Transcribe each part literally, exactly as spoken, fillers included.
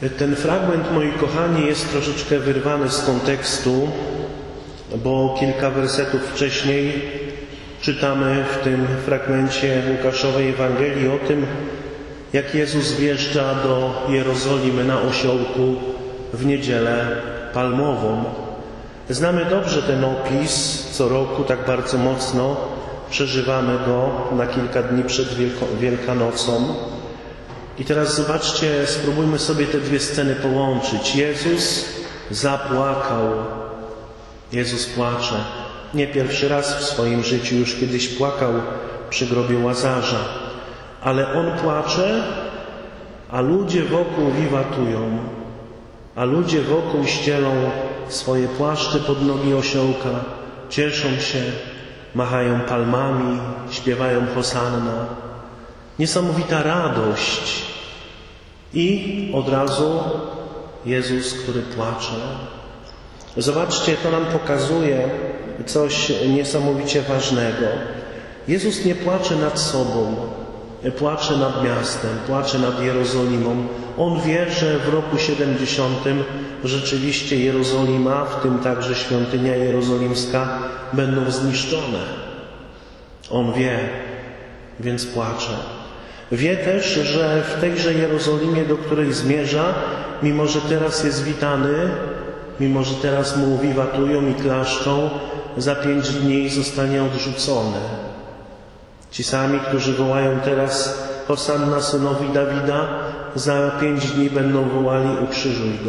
Ten fragment, moi kochani, jest troszeczkę wyrwany z kontekstu, bo kilka wersetów wcześniej czytamy w tym fragmencie Łukaszowej Ewangelii o tym, jak Jezus wjeżdża do Jerozolimy na osiołku w niedzielę palmową. Znamy dobrze ten opis, co roku tak bardzo mocno przeżywamy go na kilka dni przed Wielko- Wielkanocą. I teraz zobaczcie, spróbujmy sobie te dwie sceny połączyć. Jezus zapłakał. Jezus płacze. Nie pierwszy raz w swoim życiu, już kiedyś płakał przy grobie Łazarza. Ale On płacze, a ludzie wokół wiwatują. A ludzie wokół ścielą swoje płaszcze pod nogi osiołka, cieszą się, machają palmami, śpiewają hosanna. Niesamowita radość. I od razu Jezus, który płacze. Zobaczcie, to nam pokazuje coś niesamowicie ważnego. Jezus nie płacze nad sobą, płacze nad miastem, płacze nad Jerozolimą. On wie, że w roku siedemdziesiątym rzeczywiście Jerozolima, w tym także świątynia jerozolimska, będą zniszczone. On wie, więc płacze. Wie też, że w tejże Jerozolimie, do której zmierza, mimo że teraz jest witany, mimo że teraz mu wiwatują i klaszczą, za pięć dni zostanie odrzucony. Ci sami, którzy wołają teraz hosanna synowi Dawida, za pięć dni będą wołali ukrzyżuj go.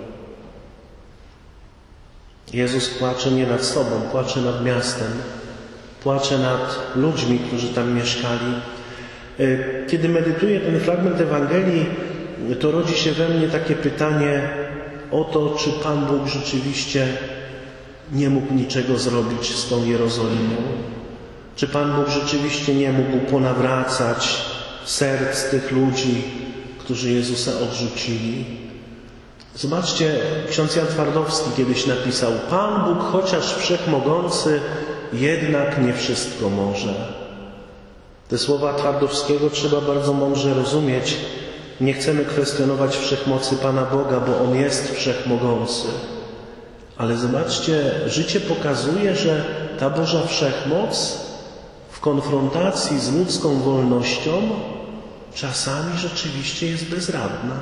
Jezus płacze nie nad sobą, płacze nad miastem, płacze nad ludźmi, którzy tam mieszkali. Kiedy medytuję ten fragment Ewangelii, to rodzi się we mnie takie pytanie o to, czy Pan Bóg rzeczywiście nie mógł niczego zrobić z tą Jerozolimą. Czy Pan Bóg rzeczywiście nie mógł ponawracać serc tych ludzi, którzy Jezusa odrzucili? Zobaczcie, ksiądz Jan Twardowski kiedyś napisał: Pan Bóg, chociaż wszechmogący, jednak nie wszystko może. Te słowa Twardowskiego trzeba bardzo mądrze rozumieć. Nie chcemy kwestionować wszechmocy Pana Boga, bo On jest wszechmogący. Ale zobaczcie, życie pokazuje, że ta Boża wszechmoc w konfrontacji z ludzką wolnością czasami rzeczywiście jest bezradna.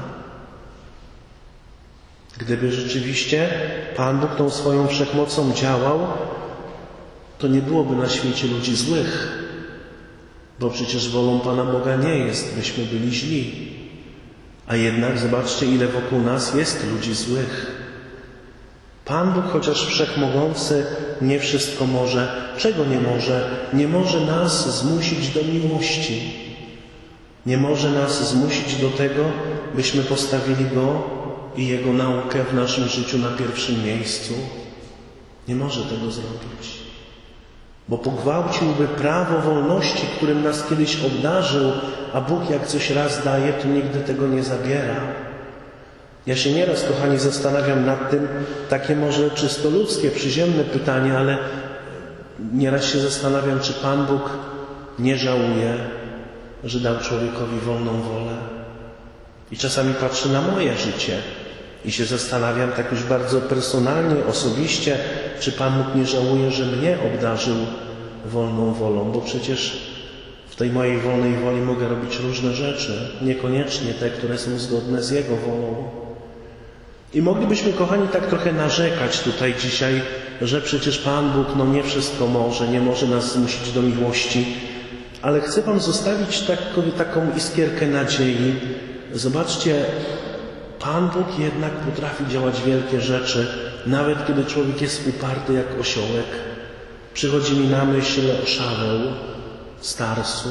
Gdyby rzeczywiście Pan Bóg tą swoją wszechmocą działał, to nie byłoby na świecie ludzi złych, bo przecież wolą Pana Boga nie jest, byśmy byli źli. A jednak zobaczcie, ile wokół nas jest ludzi złych. Pan Bóg, chociaż wszechmogący, nie wszystko może. Czego nie może? Nie może nas zmusić do miłości. Nie może nas zmusić do tego, byśmy postawili Go i Jego naukę w naszym życiu na pierwszym miejscu. Nie może tego zrobić. Bo pogwałciłby prawo wolności, którym nas kiedyś obdarzył, a Bóg jak coś raz daje, to nigdy tego nie zabiera. Ja się nieraz, kochani, zastanawiam nad tym, takie może czysto ludzkie, przyziemne pytanie, ale nieraz się zastanawiam, czy Pan Bóg nie żałuje, że dał człowiekowi wolną wolę. I czasami patrzę na moje życie i się zastanawiam tak już bardzo personalnie, osobiście, czy Pan Bóg nie żałuje, że mnie obdarzył wolną wolą, bo przecież w tej mojej wolnej woli mogę robić różne rzeczy, niekoniecznie te, które są zgodne z Jego wolą. I moglibyśmy, kochani, tak trochę narzekać tutaj dzisiaj, że przecież Pan Bóg no nie wszystko może, nie może nas zmusić do miłości, ale chcę Wam zostawić taką, taką iskierkę nadziei. Zobaczcie, Pan Bóg jednak potrafi działać wielkie rzeczy, nawet kiedy człowiek jest uparty jak osiołek. Przychodzi mi na myśl Szaweł z Tarsu,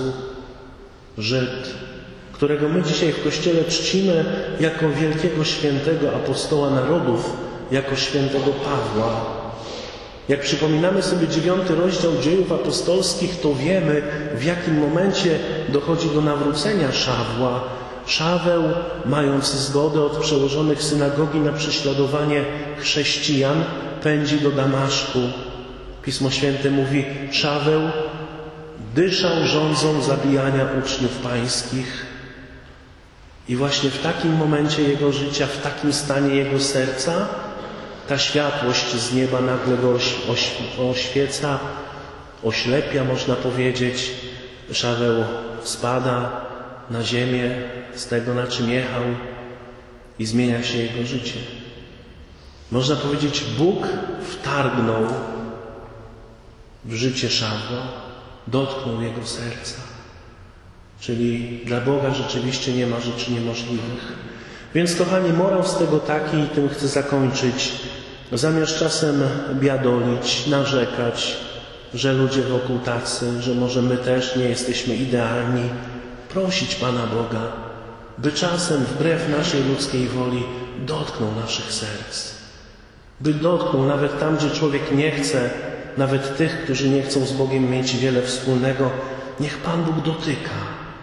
Żyd, którego my dzisiaj w Kościele czcimy jako wielkiego świętego apostoła narodów, jako świętego Pawła. Jak przypominamy sobie dziewiąty rozdział Dziejów Apostolskich, to wiemy, w jakim momencie dochodzi do nawrócenia Szawła. Szaweł, mając zgodę od przełożonych synagogi na prześladowanie chrześcijan, pędzi do Damaszku. Pismo Święte mówi: Szaweł dyszał żądzą zabijania uczniów pańskich. I właśnie w takim momencie jego życia, w takim stanie jego serca, ta światłość z nieba nagle go oś, oś, oświeca, oślepia, można powiedzieć. Szaweł spada na ziemię z tego, na czym jechał, i zmienia się jego życie. Można powiedzieć, Bóg wtargnął w życie Szawła, dotknął jego serca. Czyli dla Boga rzeczywiście nie ma rzeczy niemożliwych. Więc, kochani, morał z tego taki, i tym chcę zakończyć. Zamiast czasem biadolić, narzekać, że ludzie wokół tacy, że może my też nie jesteśmy idealni, prosić Pana Boga, by czasem wbrew naszej ludzkiej woli dotknął naszych serc. By dotknął nawet tam, gdzie człowiek nie chce, nawet tych, którzy nie chcą z Bogiem mieć wiele wspólnego. Niech Pan Bóg dotyka.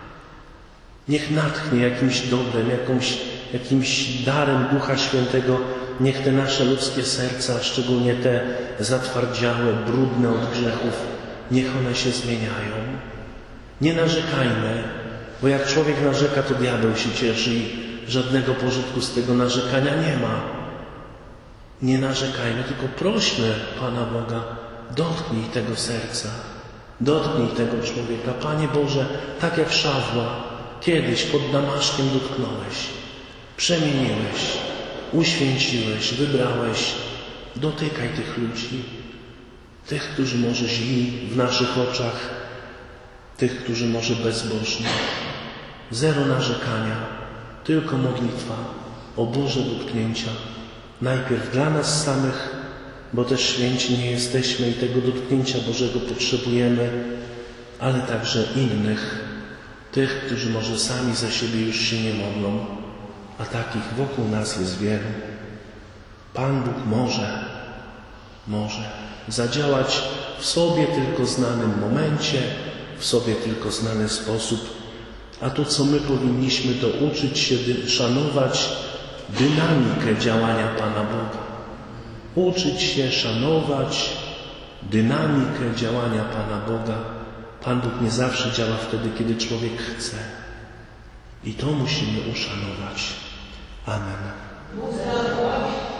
Niech natchnie jakimś dobrem, jakąś, jakimś darem Ducha Świętego. Niech te nasze ludzkie serca, szczególnie te zatwardziałe, brudne od grzechów, niech one się zmieniają. Nie narzekajmy, bo jak człowiek narzeka, to diabeł się cieszy i żadnego pożytku z tego narzekania nie ma. Nie narzekajmy, tylko prośmy Pana Boga, dotknij tego serca, dotknij tego człowieka. Panie Boże, tak jak Szawła kiedyś pod Damaszkiem dotknąłeś, przemieniłeś, uświęciłeś, wybrałeś. Dotykaj tych ludzi, tych, którzy może źli w naszych oczach, tych, którzy może bezbożni. Zero narzekania, tylko modlitwa o Boże dotknięcia. Najpierw dla nas samych, bo też święci nie jesteśmy i tego dotknięcia Bożego potrzebujemy, ale także innych, tych, którzy może sami za siebie już się nie modlą, a takich wokół nas jest wielu. Pan Bóg może, może zadziałać w sobie tylko znanym momencie, w sobie tylko znany sposób, a to, co my powinniśmy, to uczyć się szanować dynamikę działania Pana Boga. Uczyć się szanować dynamikę działania Pana Boga. Pan Bóg nie zawsze działa wtedy, kiedy człowiek chce. I to musimy uszanować. Amen.